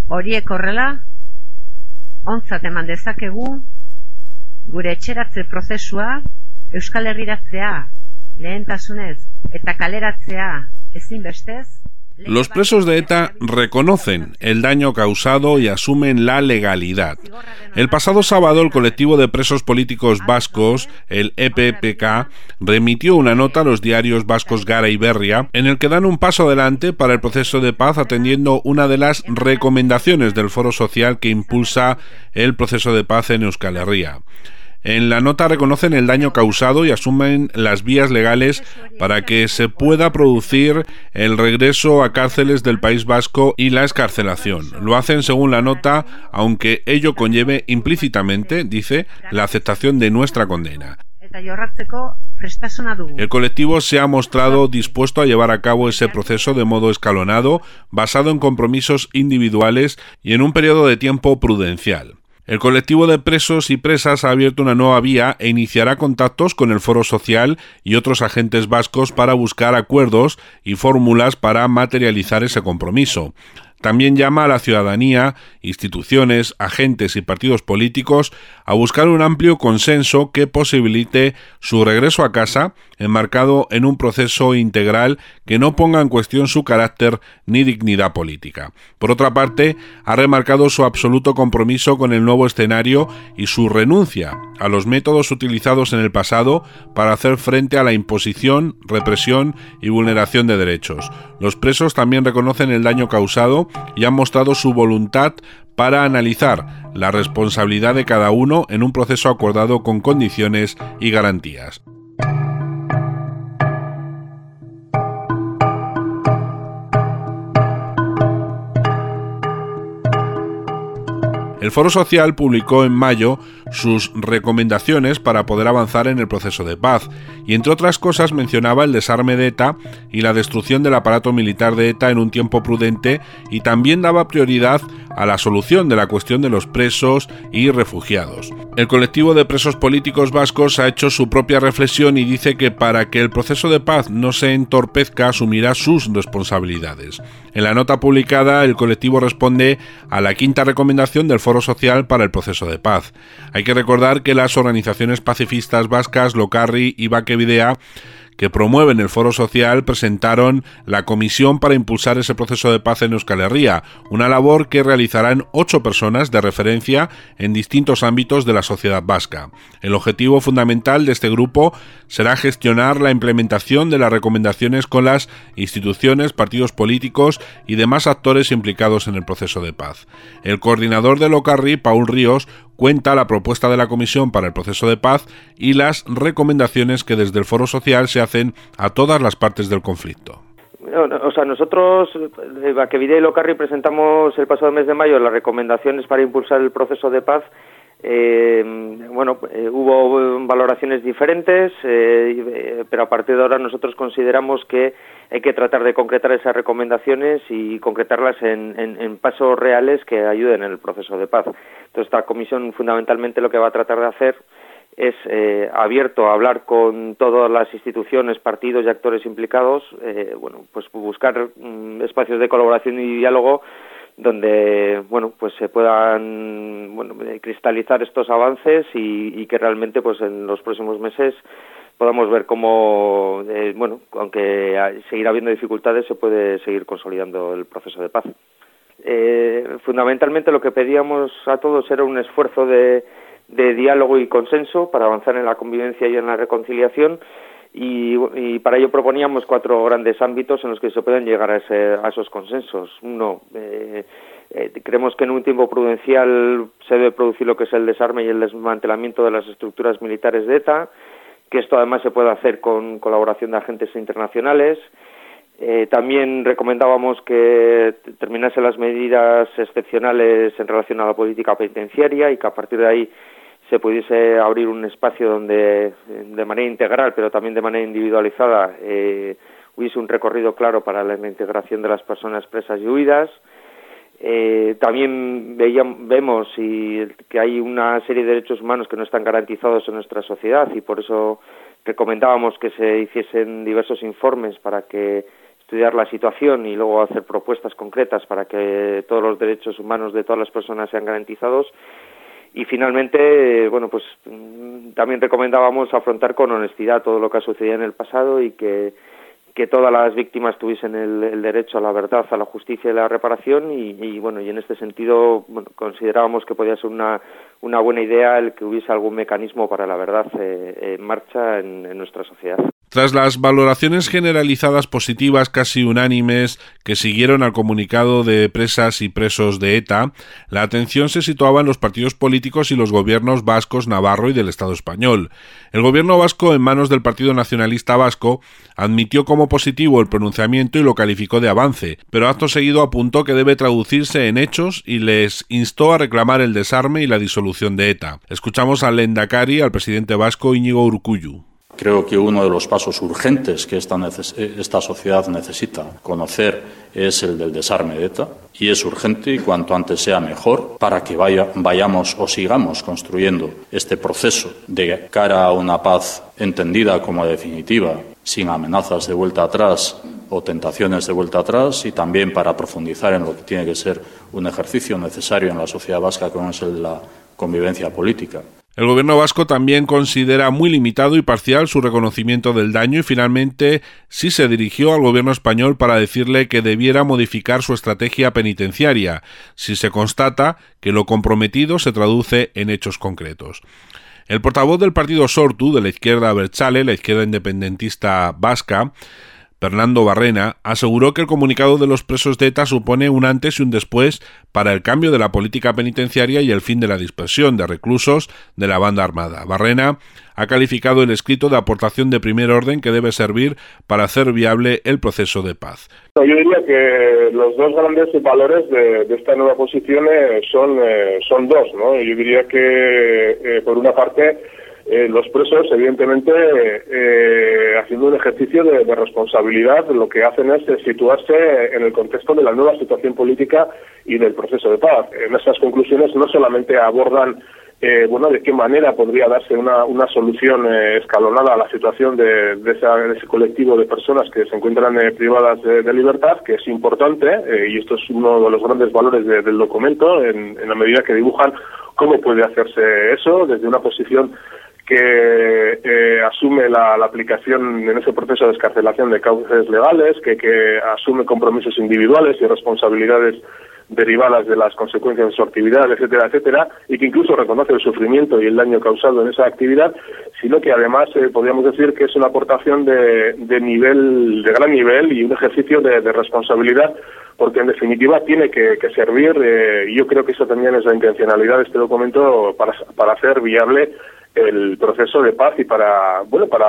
Horiek horrela, ontzat eman dezakegu gure etxeratze prozesua Euskal Herriratzea lehentasunez eta kaleratzea ezinbestez. Los presos de ETA reconocen el daño causado y asumen la legalidad. El pasado sábado, el colectivo de presos políticos vascos, el EPPK, remitió una nota a los diarios vascos Gara y Berria, en el que dan un paso adelante para el proceso de paz, atendiendo una de las recomendaciones del Foro Social que impulsa el proceso de paz en Euskal Herria. En la nota reconocen el daño causado y asumen las vías legales para que se pueda producir el regreso a cárceles del País Vasco y la excarcelación. Lo hacen según la nota, aunque ello conlleve implícitamente, dice, la aceptación de nuestra condena. El colectivo se ha mostrado dispuesto a llevar a cabo ese proceso de modo escalonado, basado en compromisos individuales y en un periodo de tiempo prudencial. El colectivo de presos y presas ha abierto una nueva vía e iniciará contactos con el Foro Social y otros agentes vascos para buscar acuerdos y fórmulas para materializar ese compromiso. También llama a la ciudadanía, instituciones, agentes y partidos políticos a buscar un amplio consenso que posibilite su regreso a casa, enmarcado en un proceso integral que no ponga en cuestión su carácter ni dignidad política. Por otra parte, ha remarcado su absoluto compromiso con el nuevo escenario y su renuncia a los métodos utilizados en el pasado para hacer frente a la imposición, represión y vulneración de derechos. Los presos también reconocen el daño causado y han mostrado su voluntad para analizar la responsabilidad de cada uno en un proceso acordado con condiciones y garantías. El Foro Social publicó en mayo sus recomendaciones para poder avanzar en el proceso de paz y, entre otras cosas, mencionaba el desarme de ETA y la destrucción del aparato militar de ETA en un tiempo prudente, y también daba prioridad a la solución de la cuestión de los presos y refugiados. El colectivo de presos políticos vascos ha hecho su propia reflexión y dice que para que el proceso de paz no se entorpezca, asumirá sus responsabilidades. En la nota publicada, el colectivo responde a la quinta recomendación del Foro Social para el proceso de paz. Hay que recordar que las organizaciones pacifistas vascas, Lokarri y Bakebidea, que promueven el Foro Social, presentaron la comisión para impulsar ese proceso de paz en Euskal Herria, una labor que realizarán 8 personas de referencia en distintos ámbitos de la sociedad vasca. El objetivo fundamental de este grupo será gestionar la implementación de las recomendaciones con las instituciones, partidos políticos y demás actores implicados en el proceso de paz. El coordinador de Lokarri, Paul Ríos, cuenta la propuesta de la Comisión para el Proceso de Paz y las recomendaciones que desde el Foro Social se hacen a todas las partes del conflicto. O sea, nosotros, Bakebidea y Lokarri, presentamos el pasado mes de mayo las recomendaciones para impulsar el proceso de paz. Hubo valoraciones diferentes, pero a partir de ahora nosotros consideramos que hay que tratar de concretar esas recomendaciones y concretarlas en pasos reales que ayuden en el proceso de paz. Entonces, esta comisión fundamentalmente lo que va a tratar de hacer es abierto a hablar con todas las instituciones, partidos y actores implicados, pues buscar espacios de colaboración y diálogo donde se puedan cristalizar estos avances y que realmente pues en los próximos meses podamos ver cómo aunque seguirá habiendo dificultades, se puede seguir consolidando el proceso de paz. Fundamentalmente lo que pedíamos a todos era un esfuerzo de diálogo y consenso para avanzar en la convivencia y en la reconciliación, y para ello proponíamos 4 grandes ámbitos en los que se pueden llegar a esos consensos. Uno, creemos que en un tiempo prudencial se debe producir lo que es el desarme y el desmantelamiento de las estructuras militares de ETA, que esto además se puede hacer con colaboración de agentes internacionales. También recomendábamos que terminasen las medidas excepcionales en relación a la política penitenciaria y que a partir de ahí se pudiese abrir un espacio donde de manera integral, pero también de manera individualizada, hubiese un recorrido claro para la integración de las personas presas y huidas. También vemos que hay una serie de derechos humanos que no están garantizados en nuestra sociedad, y por eso recomendábamos que se hiciesen diversos informes para que estudiar la situación y luego hacer propuestas concretas para que todos los derechos humanos de todas las personas sean garantizados. Y finalmente, bueno, pues también recomendábamos afrontar con honestidad todo lo que ha sucedido en el pasado y que todas las víctimas tuviesen el derecho a la verdad, a la justicia y la reparación y bueno, y en este sentido, bueno, considerábamos que podía ser una buena idea el que hubiese algún mecanismo para la verdad en marcha en nuestra sociedad. Tras las valoraciones generalizadas positivas casi unánimes que siguieron al comunicado de presas y presos de ETA, la atención se situaba en los partidos políticos y los gobiernos vascos, navarro y del Estado español. El gobierno vasco, en manos del Partido Nacionalista Vasco, admitió como positivo el pronunciamiento y lo calificó de avance, pero acto seguido apuntó que debe traducirse en hechos y les instó a reclamar el desarme y la disolución de ETA. Escuchamos al lehendakari, al presidente vasco Iñigo Urkullu. Creo que uno de los pasos urgentes que esta sociedad necesita conocer es el del desarme de ETA, y es urgente y cuanto antes sea mejor para que vayamos o sigamos construyendo este proceso de cara a una paz entendida como definitiva, sin amenazas de vuelta atrás o tentaciones de vuelta atrás, y también para profundizar en lo que tiene que ser un ejercicio necesario en la sociedad vasca, como es el de la convivencia política. El gobierno vasco también considera muy limitado y parcial su reconocimiento del daño y finalmente sí se dirigió al gobierno español para decirle que debiera modificar su estrategia penitenciaria, si se constata que lo comprometido se traduce en hechos concretos. El portavoz del partido Sortu, de la izquierda abertzale, la izquierda independentista vasca, Pernando Barrena, aseguró que el comunicado de los presos de ETA supone un antes y un después para el cambio de la política penitenciaria y el fin de la dispersión de reclusos de la banda armada. Barrena ha calificado el escrito de aportación de primer orden que debe servir para hacer viable el proceso de paz. Yo diría que los dos grandes valores de esta nueva posición son dos, ¿no? Yo diría que, por una parte, los presos, evidentemente, haciendo un ejercicio de responsabilidad, lo que hacen es situarse en el contexto de la nueva situación política y del proceso de paz. En esas conclusiones no solamente abordan de qué manera podría darse una solución escalonada a la situación de ese colectivo de personas que se encuentran privadas de libertad, que es importante, y esto es uno de los grandes valores del documento, en la medida que dibujan cómo puede hacerse eso desde una posición que asume la aplicación en ese proceso de excarcelación de cauces legales, que asume compromisos individuales y responsabilidades derivadas de las consecuencias de su actividad, etcétera, etcétera, y que incluso reconoce el sufrimiento y el daño causado en esa actividad, sino que además podríamos decir que es una aportación de gran nivel y un ejercicio de responsabilidad, porque en definitiva tiene que servir, y yo creo que eso también es la intencionalidad de este documento, para hacer viable el proceso de paz y para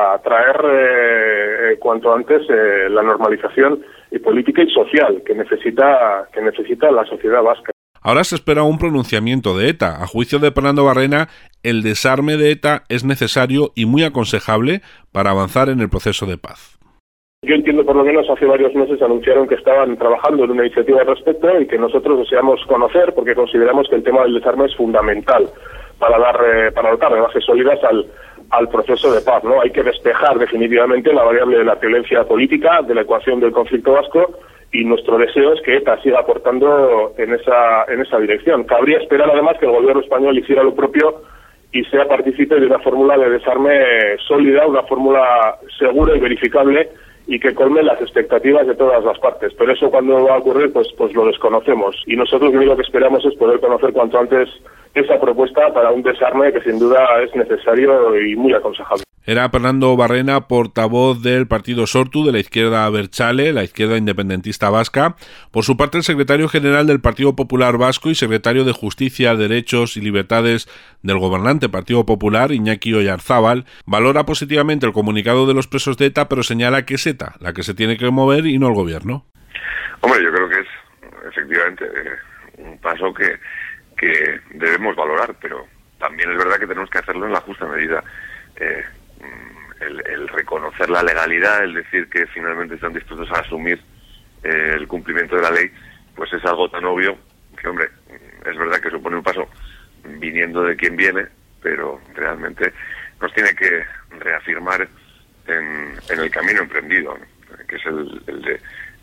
traer cuanto antes la normalización política y social que necesita la sociedad vasca. Ahora se espera un pronunciamiento de ETA. A juicio de Pernando Barrena, el desarme de ETA es necesario y muy aconsejable para avanzar en el proceso de paz. Yo entiendo, por lo menos hace varios meses anunciaron que estaban trabajando en una iniciativa al respecto y que nosotros deseamos conocer, porque consideramos que el tema del desarme es fundamental para dotar de bases sólidas al proceso de paz, ¿no? Hay que despejar definitivamente la variable de la violencia política de la ecuación del conflicto vasco, y nuestro deseo es que ETA siga aportando en esa dirección. Cabría esperar además que el gobierno español hiciera lo propio y sea partícipe de una fórmula de desarme sólida, una fórmula segura y verificable, y que colme las expectativas de todas las partes. Pero eso, cuando va a ocurrir, pues lo desconocemos. Y nosotros lo único que esperamos es poder conocer cuanto antes esa propuesta para un desarme que sin duda es necesario y muy aconsejable. Era Pernando Barrena, portavoz del partido Sortu, de la izquierda abertzale, la izquierda independentista vasca. Por su parte, el secretario general del Partido Popular Vasco y secretario de Justicia, Derechos y Libertades del gobernante Partido Popular, Iñaki Oyarzábal, valora positivamente el comunicado de los presos de ETA, pero señala que es ETA la que se tiene que mover y no el gobierno. Hombre, yo creo que es efectivamente un paso que debemos valorar, pero también es verdad que tenemos que hacerlo en la justa medida. El reconocer la legalidad, el decir que finalmente están dispuestos a asumir el cumplimiento de la ley, pues es algo tan obvio que, hombre, es verdad que supone un paso viniendo de quien viene, pero realmente nos tiene que reafirmar en el camino emprendido, ¿no? Que es el de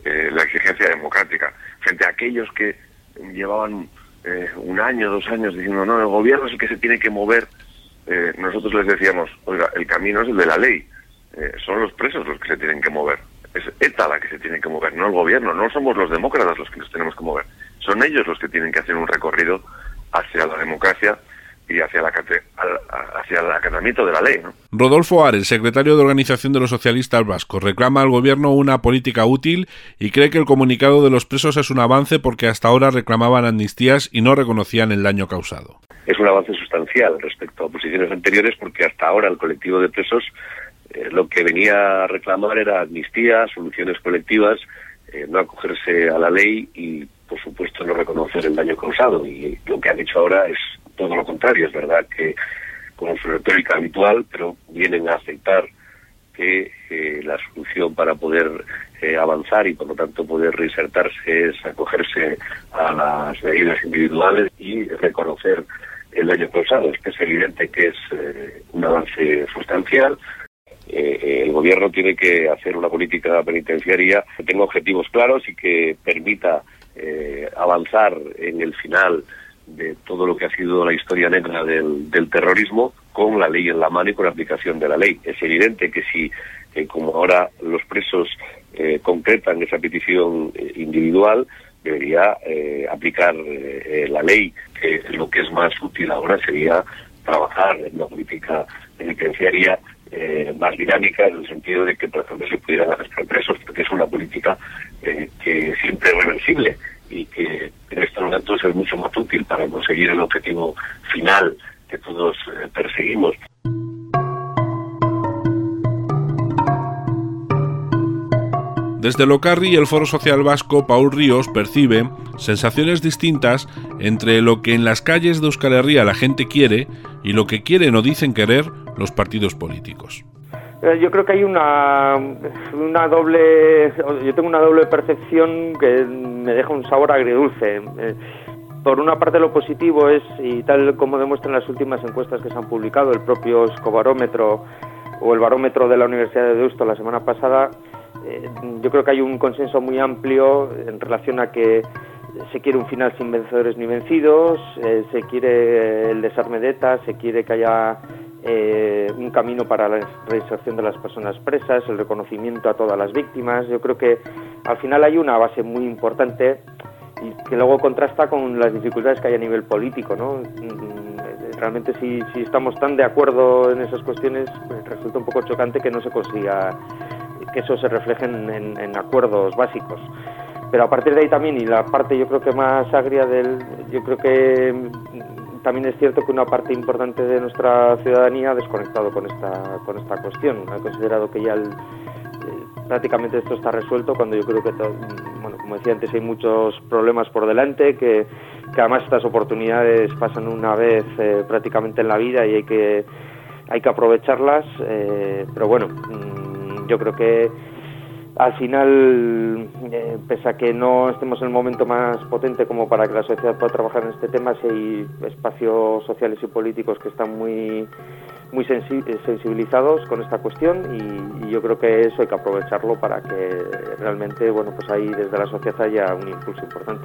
la exigencia democrática. Frente a aquellos que llevaban 1 año, 2 años diciendo, no, el gobierno es el que se tiene que mover, nosotros les decíamos, oiga, el camino es el de la ley, son los presos los que se tienen que mover, es ETA la que se tiene que mover, no el gobierno, no somos los demócratas los que nos tenemos que mover, son ellos los que tienen que hacer un recorrido hacia la democracia y hacia el acatamiento de la ley, ¿no? Rodolfo Ares, secretario de Organización de los Socialistas Vascos, reclama al gobierno una política útil y cree que el comunicado de los presos es un avance porque hasta ahora reclamaban amnistías y no reconocían el daño causado. Es un avance sustancial respecto a posiciones anteriores porque hasta ahora el colectivo de presos lo que venía a reclamar era amnistía, soluciones colectivas, no acogerse a la ley y, por supuesto, no reconocer el daño causado. Y lo que han hecho ahora es todo lo contrario. Es verdad que con su retórica habitual, pero vienen a aceptar que la solución para poder avanzar y por lo tanto poder reinsertarse es acogerse a las medidas individuales y reconocer el daño causado. Es que es evidente que es un avance sustancial. El gobierno tiene que hacer una política penitenciaria que tenga objetivos claros y que permita avanzar en el final de todo lo que ha sido la historia negra del terrorismo con la ley en la mano y con la aplicación de la ley. Es evidente que si, como ahora los presos concretan esa petición individual, debería aplicar la ley, que lo que es más útil ahora sería trabajar en una política penitenciaria más dinámica, en el sentido de que, por ejemplo, se pudieran arrestar presos, porque es una política que siempre es reversible y que en estos momentos es mucho más útil para conseguir el objetivo final que todos perseguimos. Desde Locarri, el Foro Social Vasco, Paul Ríos, percibe sensaciones distintas entre lo que en las calles de Euskal Herria la gente quiere y lo que quieren o dicen querer los partidos políticos. Yo creo que hay una doble... Yo tengo una doble percepción que me deja un sabor agridulce. Por una parte, lo positivo es, y tal como demuestran las últimas encuestas que se han publicado, el propio Escobarómetro o el barómetro de la Universidad de Deusto la semana pasada, yo creo que hay un consenso muy amplio en relación a que se quiere un final sin vencedores ni vencidos, se quiere el desarme de ETA, se quiere que haya un camino para la reinserción de las personas presas, el reconocimiento a todas las víctimas. Yo creo que al final hay una base muy importante y que luego contrasta con las dificultades que hay a nivel político, ¿no? Realmente si estamos tan de acuerdo en esas cuestiones, pues resulta un poco chocante que no se consiga que eso se refleje en acuerdos básicos. Pero a partir de ahí también, y la parte yo creo que más agria yo creo que también es cierto que una parte importante de nuestra ciudadanía ha desconectado con esta cuestión. Ha considerado que ya prácticamente esto está resuelto, cuando yo creo que, bueno, como decía antes, hay muchos problemas por delante, que además estas oportunidades pasan una vez prácticamente en la vida y hay que aprovecharlas, pero bueno, yo creo que al final, pese a que no estemos en el momento más potente como para que la sociedad pueda trabajar en este tema, sí hay espacios sociales y políticos que están muy sensibilizados con esta cuestión y yo creo que eso hay que aprovecharlo para que realmente, bueno, pues ahí desde la sociedad haya un impulso importante.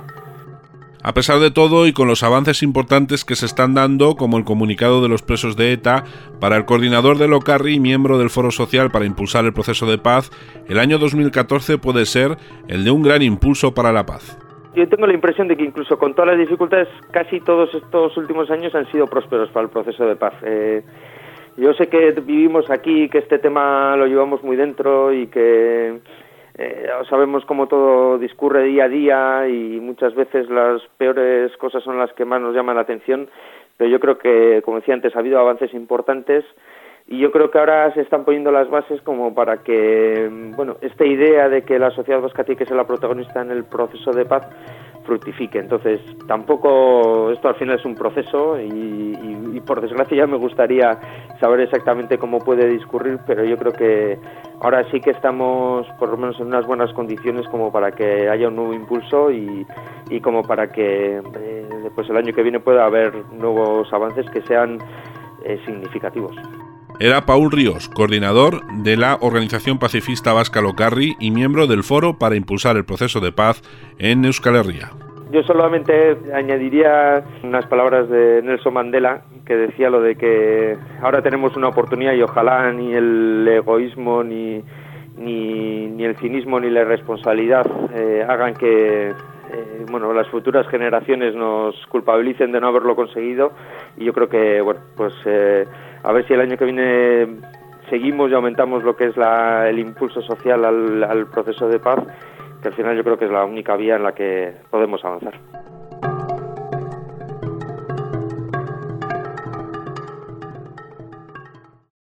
A pesar de todo y con los avances importantes que se están dando, como el comunicado de los presos de ETA, para el coordinador de Locarri y miembro del Foro Social para impulsar el proceso de paz, el año 2014 puede ser el de un gran impulso para la paz. Yo tengo la impresión de que incluso con todas las dificultades, casi todos estos últimos años han sido prósperos para el proceso de paz. Yo sé que vivimos aquí, que este tema lo llevamos muy dentro y que sabemos cómo todo discurre día a día y muchas veces las peores cosas son las que más nos llaman la atención, pero yo creo que, como decía antes, ha habido avances importantes y yo creo que ahora se están poniendo las bases como para que, bueno, esta idea de que la sociedad vasca tiene que ser la protagonista en el proceso de paz fructifique. Entonces, tampoco, esto al final es un proceso y por desgracia ya me gustaría saber exactamente cómo puede discurrir, pero yo creo que ahora sí que estamos por lo menos en unas buenas condiciones como para que haya un nuevo impulso y como para que pues el año que viene pueda haber nuevos avances que sean significativos. era Paul Ríos, coordinador de la organización pacifista vasca Lokarri y miembro del Foro para impulsar el proceso de paz en Euskal Herria. Yo solamente añadiría unas palabras de Nelson Mandela, que decía lo de que ahora tenemos una oportunidad y ojalá ni el egoísmo, ni el cinismo, ni la irresponsabilidad hagan que las futuras generaciones nos culpabilicen de no haberlo conseguido. Y yo creo que a ver si el año que viene seguimos y aumentamos lo que es el impulso social al proceso de paz, que al final yo creo que es la única vía en la que podemos avanzar.